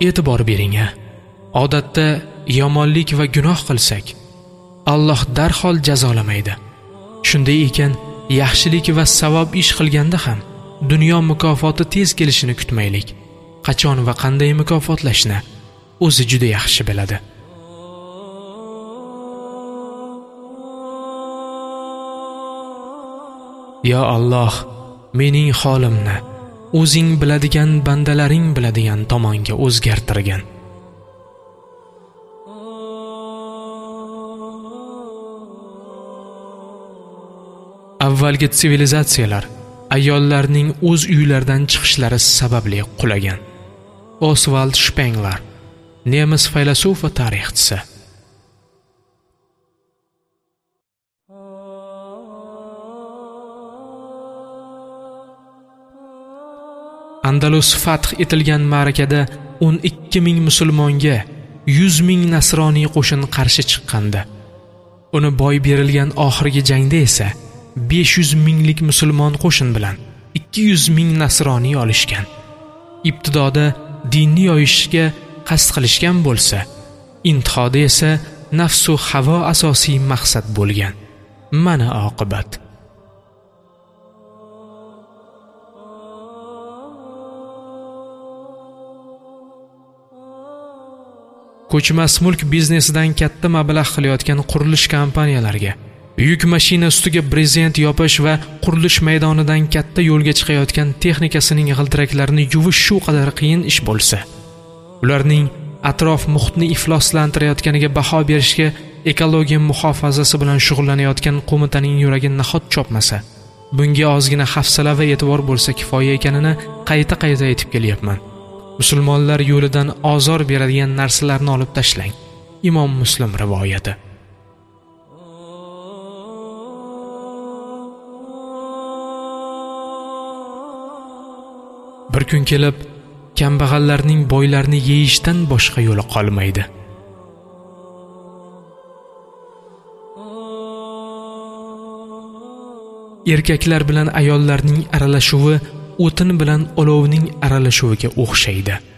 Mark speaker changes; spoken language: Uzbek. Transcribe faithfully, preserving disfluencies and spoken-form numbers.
Speaker 1: E'tibor bering-a. Odatda yomonlik va gunoh qilsak, Alloh darhol jazolamaydi. Shunday ekan, yaxshilik va savob ish qilganda ham dunyo mukofoti tez kelishini kutmaylik. Qachon va qanday mukofotlashni o'zi juda yaxshi biladi. Ya Alloh, mening holimni o'zing biladigan bandalaring biladigan tomonga o'zgartirgin. Avvalgi sivilizatsiyalar ayollarning o'z uylaridan chiqishlari sababli qulagan. Oswald Spengler, nemis faylasuf va tarixchisi. Andalus fath etilgan ma'rakada o'n ikki ming musulmonga yuz ming nasroniy qo'shin qarshi chiqqandi. Uni boy berilgan oxirgi jangda esa besh yuz minglik musulmon qo'shin bilan ikki yuz ming nasroniy olishgan. Ibtidoda dinni yoyishga qasd qilishgan bo'lsa, intihoda esa nafsu havo asosiy maqsad bo'lgan. Mana oqibat. Ko'chmas mulk biznesidan katta mablag' qilayotgan qurilish kompaniyalariga yuk mashina ustiga brezent yopish va qurilish maydonidan katta yo'lga chiqayotgan texnikasining g'ildiraklarini yuvish shu qadar qiyin ish bo'lsa, ularning atrof muhitni ifloslantirayotganiga baho berishga ekologiya muhofazasi bilan shug'ullanayotgan qo'mitaning yuragi nahot chopmasa, bunga ozgina hafsala va e'tibor bo'lsa kifoya ekanini qayta-qayta aytib kelyapman. Musulmonlar yo'lidan ozor beradigan narsalarni olib tashlang. Imom Muslim rivoyati. Bir kun kelib, kambag'allarning boylarni yeyishdan boshqa yo'li qolmaydi. Erkaklar bilan ayollarning aralashuvi o'tin bilan olovning aralashuviga o'xshaydi.